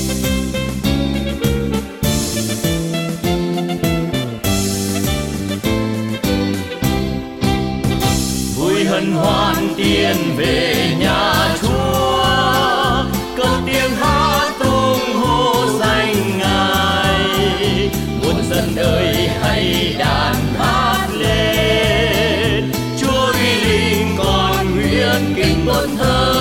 Vui hân hoan tiên về nhà Chúa, cất tiếng hát tung hô danh Ngài. Muôn dân ơi hãy đàn hát lên, Chúa uy linh còn nguyện kinh tôn thờ.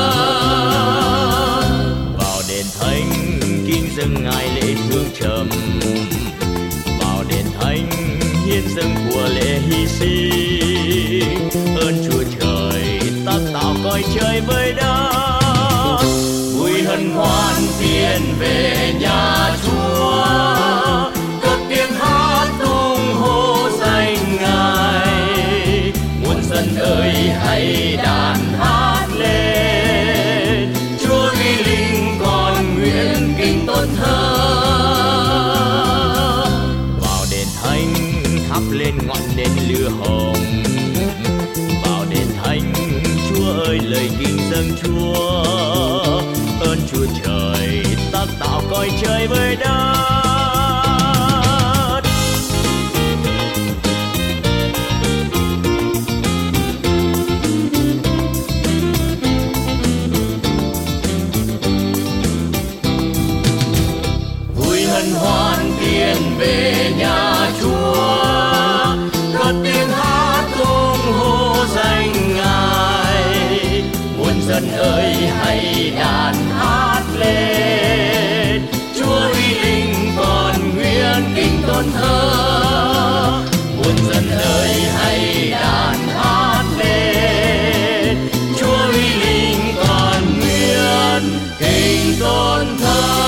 Vào đền thánh kính dâng Ngài lễ thương trầm, vào đền thánh hiến dâng của lễ hy sinh. Ơn Chúa trời tác tạo cõi trời với đất, vui hân hoan tiên về nhà Chúa, cất tiếng hát tung hô danh Ngài. Muôn dân ơi hãy đàn hát lên, Chúa uy linh còn nguyện kinh tôn thờ. Vào đền thánh thắp lên ngọn nến lửa hồng, vào đền thánh Chúa ơi lời kinh dâng Chúa. Ơn Chúa trời tác tạo cõi trời với đất. Vui hân hoan tiên về nhà Chúa, cất tiếng hát tung hô danh Ngài. Muôn dân ơi hãy đàn hát lên, Chúa uy linh còn nguyện kinh tôn thờ. Muôn dân ơi hãy đàn hát lên, Chúa uy linh còn nguyện kinh tôn thờ.